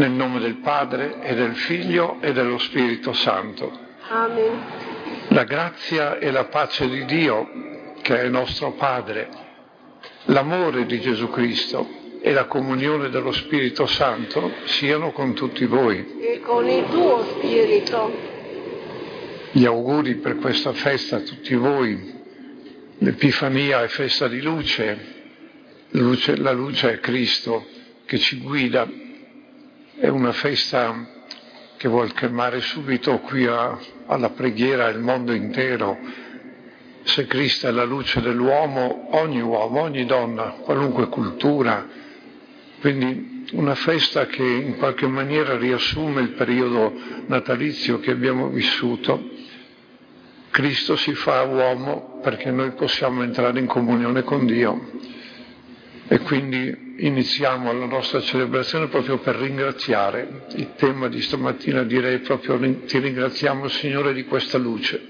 Nel nome del Padre e del Figlio e dello Spirito Santo. Amen. La grazia e la pace di Dio, che è nostro Padre, l'amore di Gesù Cristo e la comunione dello Spirito Santo siano con tutti voi. E con il tuo spirito. Gli auguri per questa festa a tutti voi. L'Epifania è festa di luce. La luce è Cristo che ci guida. È una festa che vuol chiamare subito qui alla preghiera il mondo intero. Se Cristo è la luce dell'uomo, ogni donna, qualunque cultura. Quindi una festa che in qualche maniera riassume il periodo natalizio che abbiamo vissuto. Cristo si fa uomo perché noi possiamo entrare in comunione con Dio. E quindi iniziamo la nostra celebrazione proprio per ringraziare. Il tema di stamattina direi proprio ti ringraziamo Signore di questa luce.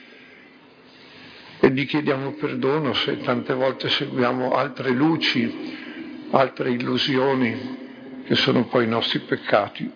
E gli chiediamo perdono se tante volte seguiamo altre luci, altre illusioni che sono poi i nostri peccati.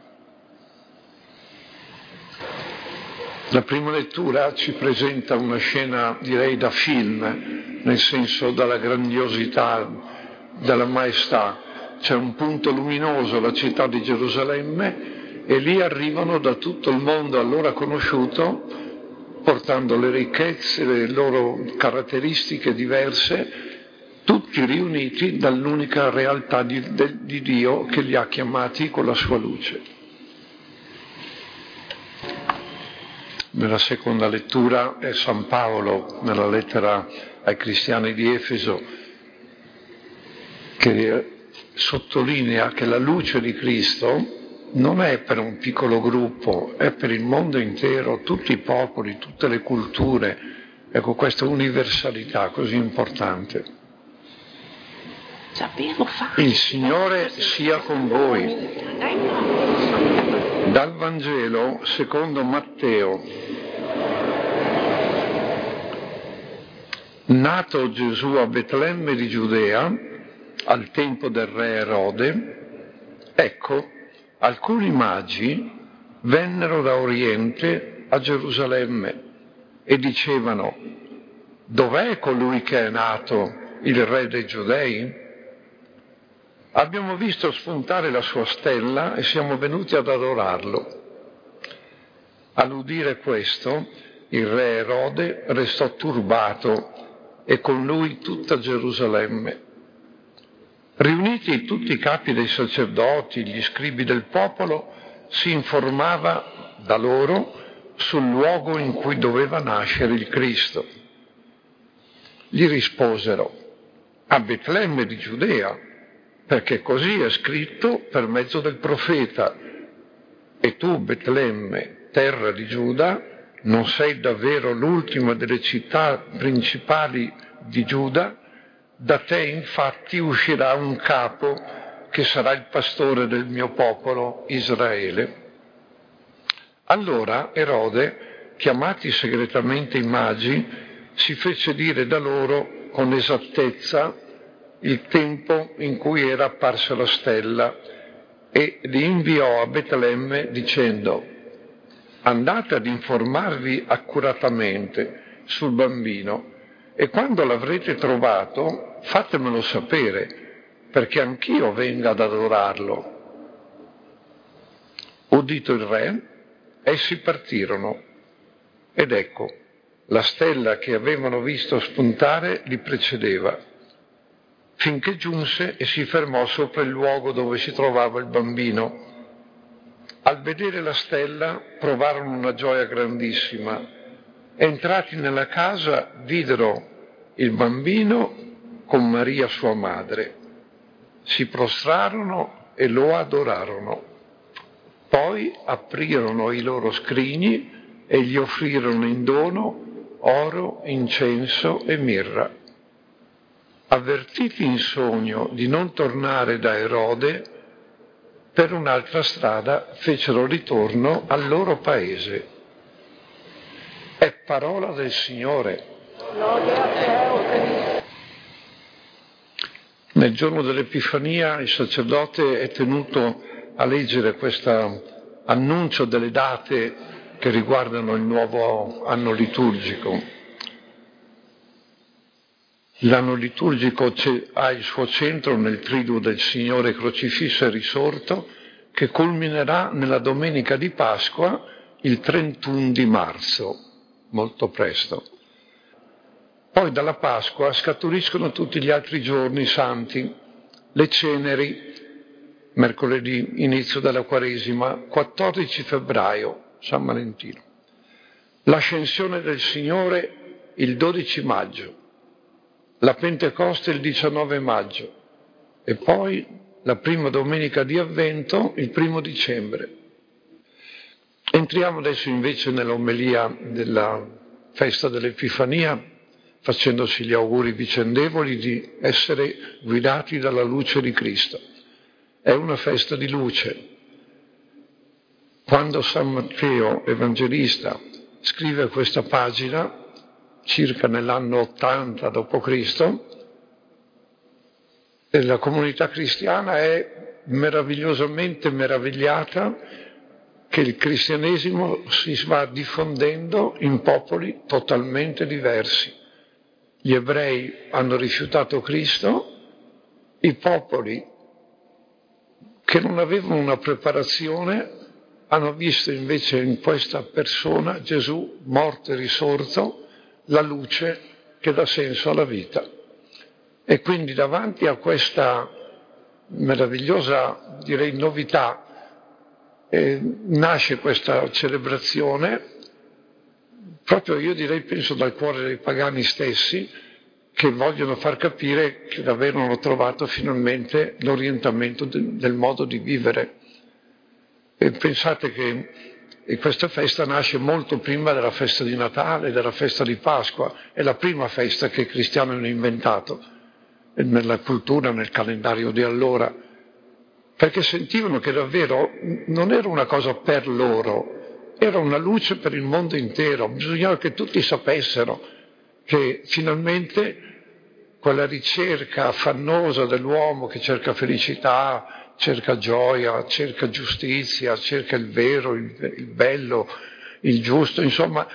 La prima lettura ci presenta una scena direi da film, nel senso dalla grandiosità, dalla maestà. C'è un punto luminoso, la città di Gerusalemme, e lì arrivano da tutto il mondo allora conosciuto, portando le ricchezze, le loro caratteristiche diverse, tutti riuniti dall'unica realtà di Dio che li ha chiamati con la sua luce. Nella seconda lettura è San Paolo, nella lettera ai cristiani di Efeso, che sottolinea che la luce di Cristo non è per un piccolo gruppo, è per il mondo intero, tutti i popoli, tutte le culture. Ecco, questa universalità così importante. Il Signore sia con voi. Dal Vangelo secondo Matteo. Nato Gesù a Betlemme di Giudea, al tempo del re Erode, ecco, alcuni magi vennero da Oriente a Gerusalemme e dicevano: dov'è colui che è nato, il re dei Giudei? Abbiamo visto spuntare la sua stella e siamo venuti ad adorarlo. All'udire questo, il re Erode restò turbato e con lui tutta Gerusalemme. Riuniti tutti i capi dei sacerdoti, gli scribi del popolo, si informava da loro sul luogo in cui doveva nascere il Cristo. Gli risposero: a Betlemme di Giudea, perché così è scritto per mezzo del profeta: e tu, Betlemme, terra di Giuda, non sei davvero l'ultima delle città principali di Giuda? Da te infatti uscirà un capo che sarà il pastore del mio popolo Israele. Allora Erode, chiamati segretamente i magi, si fece dire da loro con esattezza il tempo in cui era apparsa la stella e li inviò a Betlemme dicendo: andate ad informarvi accuratamente sul bambino e quando l'avrete trovato fatemelo sapere, perché anch'io venga ad adorarlo. Udito il re, essi partirono, ed ecco, la stella che avevano visto spuntare li precedeva, finché giunse e si fermò sopra il luogo dove si trovava il bambino. Al vedere la stella provarono una gioia grandissima. Entrati nella casa videro il bambino con Maria sua madre. Si prostrarono e lo adorarono. Poi aprirono i loro scrigni e gli offrirono in dono oro, incenso e mirra. Avvertiti in sogno di non tornare da Erode, per un'altra strada fecero ritorno al loro paese. È parola del Signore. Nel giorno dell'Epifania il sacerdote è tenuto a leggere questo annuncio delle date che riguardano il nuovo anno liturgico. L'anno liturgico ha il suo centro nel triduo del Signore crocifisso e risorto, che culminerà nella domenica di Pasqua, il 31 di marzo, molto presto. Poi dalla Pasqua scaturiscono tutti gli altri giorni santi, le ceneri, mercoledì, inizio della Quaresima, 14 febbraio, San Valentino. L'ascensione del Signore il 12 maggio, la Pentecoste il 19 maggio e poi la prima domenica di Avvento il 1 dicembre. Entriamo adesso invece nell'omelia della festa dell'Epifania, facendoci gli auguri vicendevoli di essere guidati dalla luce di Cristo. È una festa di luce. Quando San Matteo, Evangelista, scrive questa pagina, circa nell'anno 80 d.C., la comunità cristiana è meravigliosamente meravigliata che il cristianesimo si va diffondendo in popoli totalmente diversi. Gli ebrei hanno rifiutato Cristo, i popoli che non avevano una preparazione hanno visto invece in questa persona, Gesù, morto e risorto, la luce che dà senso alla vita. E quindi davanti a questa meravigliosa, direi, novità, nasce questa celebrazione, proprio io direi, penso dal cuore dei pagani stessi, che vogliono far capire che davvero hanno trovato finalmente l'orientamento del modo di vivere. E pensate che questa festa nasce molto prima della festa di Natale, della festa di Pasqua, è la prima festa che i cristiani hanno inventato nella cultura, nel calendario di allora, perché sentivano che davvero non era una cosa per loro, era una luce per il mondo intero. Bisognava che tutti sapessero che finalmente quella ricerca affannosa dell'uomo che cerca felicità, cerca gioia, cerca giustizia, cerca il vero, il bello, il giusto, insomma,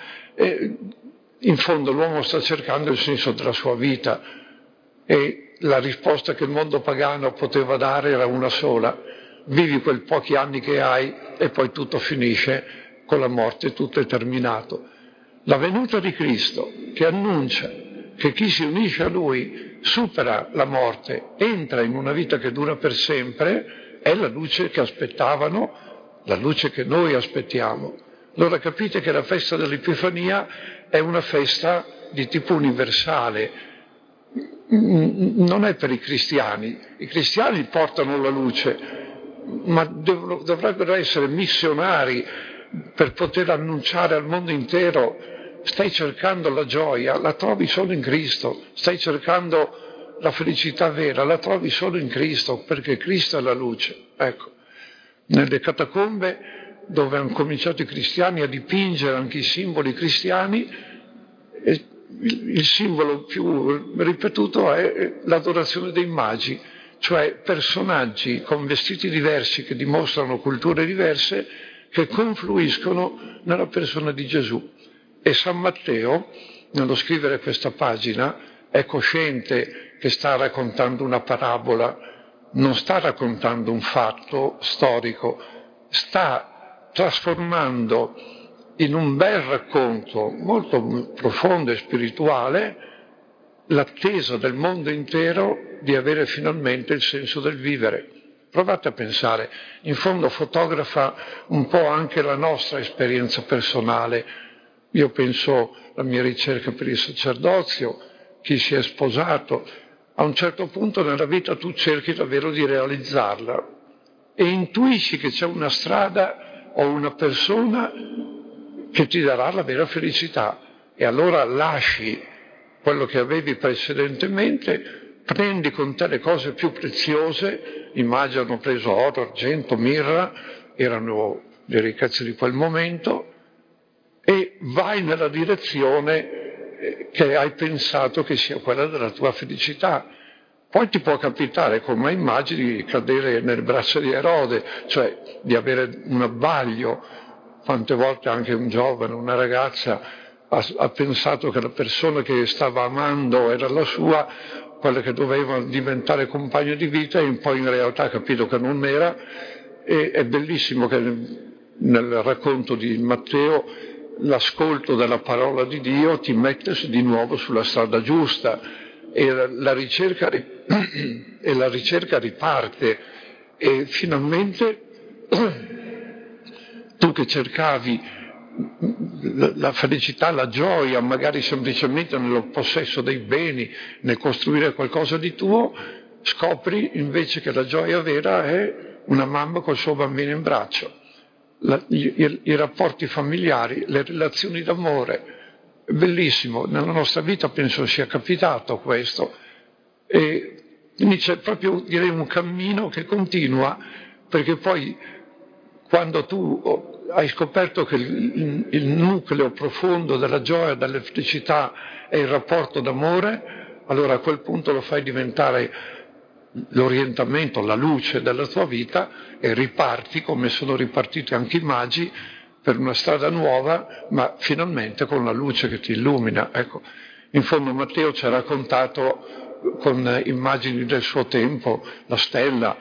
in fondo l'uomo sta cercando il senso della sua vita e la risposta che il mondo pagano poteva dare era una sola: vivi quei pochi anni che hai e poi tutto finisce con la morte, tutto è terminato. La venuta di Cristo, che annuncia che chi si unisce a Lui supera la morte, entra in una vita che dura per sempre, è la luce che aspettavano, la luce che noi aspettiamo. Allora capite che la festa dell'Epifania è una festa di tipo universale, non è per i cristiani portano la luce, ma dovrebbero essere missionari per poter annunciare al mondo intero: stai cercando la gioia, la trovi solo in Cristo, stai cercando la felicità vera, la trovi solo in Cristo, perché Cristo è la luce. Ecco, nelle catacombe dove hanno cominciato i cristiani a dipingere anche i simboli cristiani, il simbolo più ripetuto è l'adorazione dei magi, cioè personaggi con vestiti diversi che dimostrano culture diverse che confluiscono nella persona di Gesù. E San Matteo, nello scrivere questa pagina, è cosciente che sta raccontando una parabola, non sta raccontando un fatto storico, sta trasformando in un bel racconto molto profondo e spirituale l'attesa del mondo intero di avere finalmente il senso del vivere. Provate a pensare, in fondo fotografa un po' anche la nostra esperienza personale. Io penso alla mia ricerca per il sacerdozio, chi si è sposato, a un certo punto nella vita tu cerchi davvero di realizzarla e intuisci che c'è una strada o una persona che ti darà la vera felicità, e allora lasci quello che avevi precedentemente, prendi con te le cose più preziose. I magi hanno preso oro, argento, mirra, erano le ricchezze di quel momento, e vai nella direzione che hai pensato che sia quella della tua felicità. Poi ti può capitare, come immagini, di cadere nelle braccia di Erode, cioè di avere un abbaglio. Quante volte anche un giovane, una ragazza, ha pensato che la persona che stava amando era la sua, quella che doveva diventare compagno di vita, e poi in realtà ha capito che non era. E è bellissimo che nel racconto di Matteo l'ascolto della parola di Dio ti mette di nuovo sulla strada giusta e la ricerca riparte, e finalmente tu che cercavi la felicità, la gioia, magari semplicemente nel possesso dei beni, nel costruire qualcosa di tuo, scopri invece che la gioia vera è una mamma col suo bambino in braccio, i rapporti familiari, le relazioni d'amore. È bellissimo, nella nostra vita penso sia capitato questo, e quindi c'è proprio, direi, un cammino che continua, perché poi quando tu hai scoperto che il nucleo profondo della gioia, della felicità è il rapporto d'amore, allora a quel punto lo fai diventare l'orientamento, la luce della tua vita, e riparti come sono ripartiti anche i magi per una strada nuova, ma finalmente con la luce che ti illumina. Ecco, in fondo Matteo ci ha raccontato con immagini del suo tempo la stella.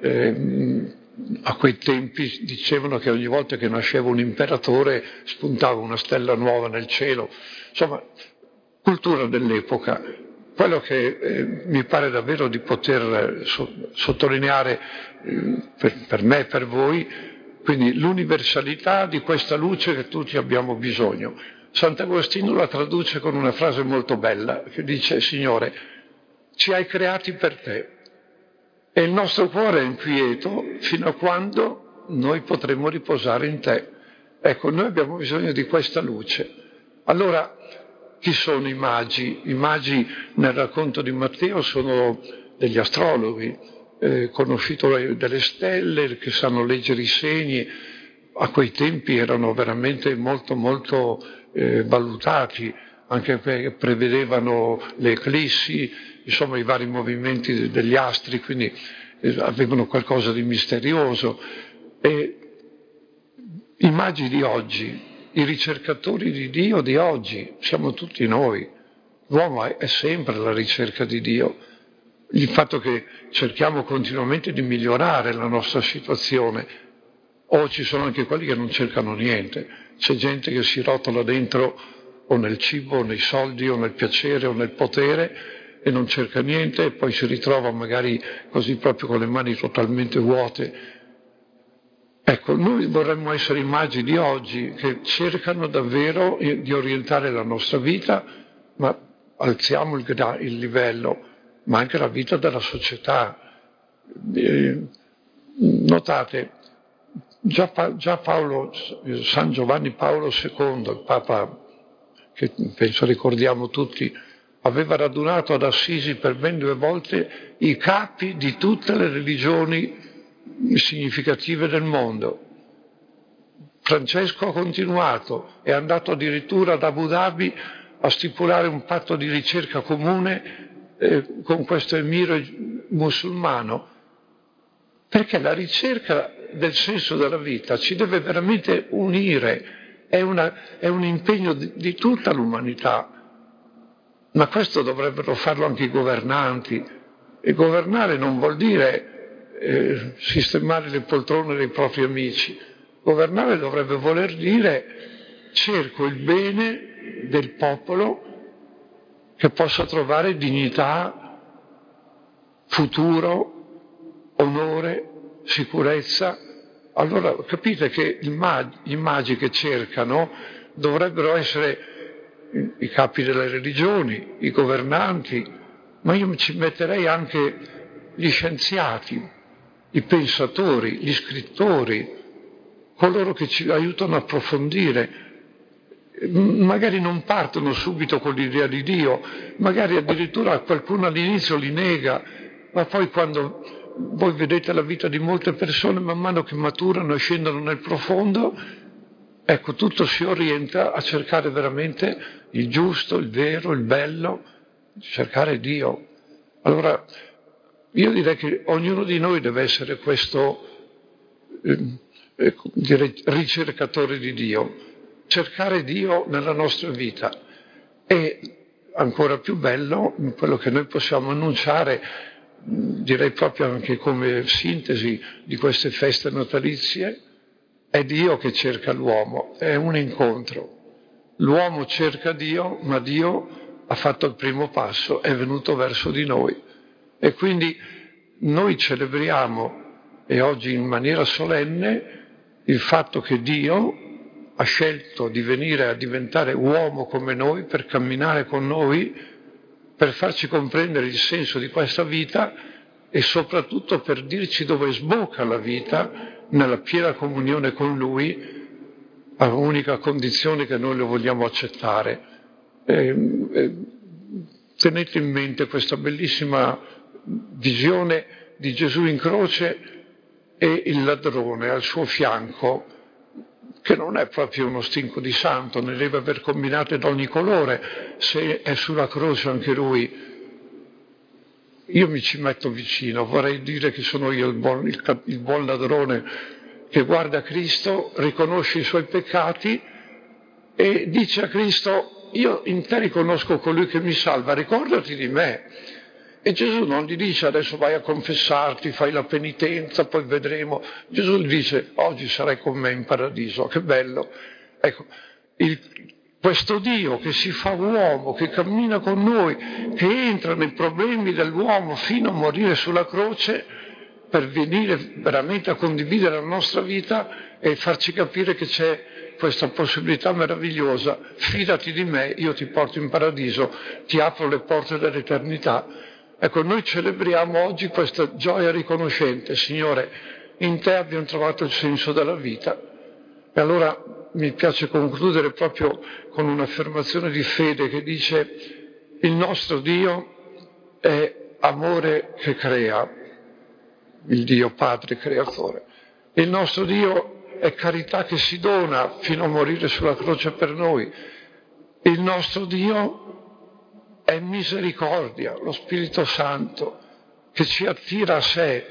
A quei tempi dicevano che ogni volta che nasceva un imperatore spuntava una stella nuova nel cielo. Insomma, cultura dell'epoca. Quello che mi pare davvero di poter sottolineare per me e per voi, quindi l'universalità di questa luce che tutti abbiamo bisogno. Sant'Agostino la traduce con una frase molto bella che dice: Signore, ci hai creati per te e il nostro cuore è inquieto fino a quando noi potremo riposare in te. Ecco, noi abbiamo bisogno di questa luce. Allora, chi sono i magi? I magi nel racconto di Matteo sono degli astrologhi, conoscitori delle stelle, che sanno leggere i segni. A quei tempi erano veramente molto molto valutati, anche perché prevedevano le eclissi, insomma i vari movimenti degli astri, quindi avevano qualcosa di misterioso. E i magi di oggi, i ricercatori di Dio di oggi, siamo tutti noi. L'uomo è sempre alla ricerca di Dio. Il fatto che cerchiamo continuamente di migliorare la nostra situazione, o ci sono anche quelli che non cercano niente. C'è gente che si rotola dentro o nel cibo, o nei soldi, o nel piacere, o nel potere, e non cerca niente, e poi si ritrova magari così proprio con le mani totalmente vuote. Ecco, noi vorremmo essere i magi di oggi che cercano davvero di orientare la nostra vita, ma alziamo il livello, ma anche la vita della società. Notate, già San Giovanni Paolo II, il Papa che penso ricordiamo tutti, aveva radunato ad Assisi per ben 2 volte i capi di tutte le religioni significative del mondo. Francesco ha continuato, è andato addirittura ad Abu Dhabi a stipulare un patto di ricerca comune con questo emiro musulmano, perché la ricerca del senso della vita ci deve veramente unire, è un impegno di tutta l'umanità, ma questo dovrebbero farlo anche i governanti, e governare non vuol dire sistemare le poltrone dei propri amici. Governare dovrebbe voler dire: cerco il bene del popolo, che possa trovare dignità, futuro, onore, sicurezza. Allora capite che i magi che cercano dovrebbero essere i capi delle religioni, i governanti, ma io ci metterei anche gli scienziati, i pensatori, gli scrittori, coloro che ci aiutano a approfondire. Magari non partono subito con l'idea di Dio, magari addirittura qualcuno all'inizio li nega, ma poi quando voi vedete la vita di molte persone, man mano che maturano e scendono nel profondo, ecco, tutto si orienta a cercare veramente il giusto, il vero, il bello, cercare Dio. Allora, Io direi che ognuno di noi deve essere questo direi, ricercatore di Dio, cercare Dio nella nostra vita. E ancora più bello, quello che noi possiamo annunciare, direi proprio anche come sintesi di queste feste natalizie, è Dio che cerca l'uomo, è un incontro. L'uomo cerca Dio, ma Dio ha fatto il primo passo, è venuto verso di noi. E quindi noi celebriamo, e oggi in maniera solenne, il fatto che Dio ha scelto di venire a diventare uomo come noi, per camminare con noi, per farci comprendere il senso di questa vita e soprattutto per dirci dove sbocca la vita nella piena comunione con Lui, a unica condizione che noi lo vogliamo accettare. Tenete in mente questa bellissima visione di Gesù in croce e il ladrone al suo fianco, che non è proprio uno stinco di santo, ne deve aver combinate d'ogni colore, se è sulla croce anche lui. Io mi ci metto vicino, vorrei dire che sono io il buon ladrone che guarda Cristo, riconosce i suoi peccati e dice a Cristo: io in te riconosco colui che mi salva, ricordati di me. E Gesù non gli dice: adesso vai a confessarti, fai la penitenza, poi vedremo. Gesù gli dice: oggi sarai con me in paradiso. Che bello! Ecco, questo Dio che si fa uomo, che cammina con noi, che entra nei problemi dell'uomo fino a morire sulla croce, per venire veramente a condividere la nostra vita e farci capire che c'è questa possibilità meravigliosa. Fidati di me, io ti porto in paradiso, ti apro le porte dell'eternità. Ecco, noi celebriamo oggi questa gioia riconoscente. Signore, in te abbiamo trovato il senso della vita. E allora mi piace concludere proprio con un'affermazione di fede che dice: il nostro Dio è amore che crea, il Dio Padre Creatore. Il nostro Dio è carità che si dona fino a morire sulla croce per noi. Il nostro Dio è misericordia, lo Spirito Santo che ci attira a sé,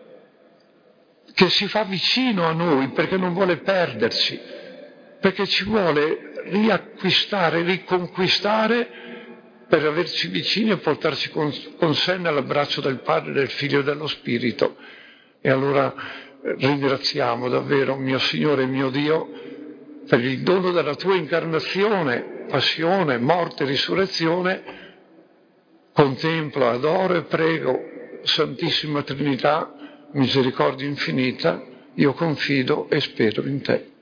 che si fa vicino a noi perché non vuole perderci, perché ci vuole riacquistare, riconquistare per averci vicini e portarci con sé nell'abbraccio del Padre, del Figlio e dello Spirito. E allora ringraziamo davvero, mio Signore e mio Dio, per il dono della tua incarnazione, passione, morte e risurrezione. Contemplo, adoro e prego, Santissima Trinità, misericordia infinita, io confido e spero in te.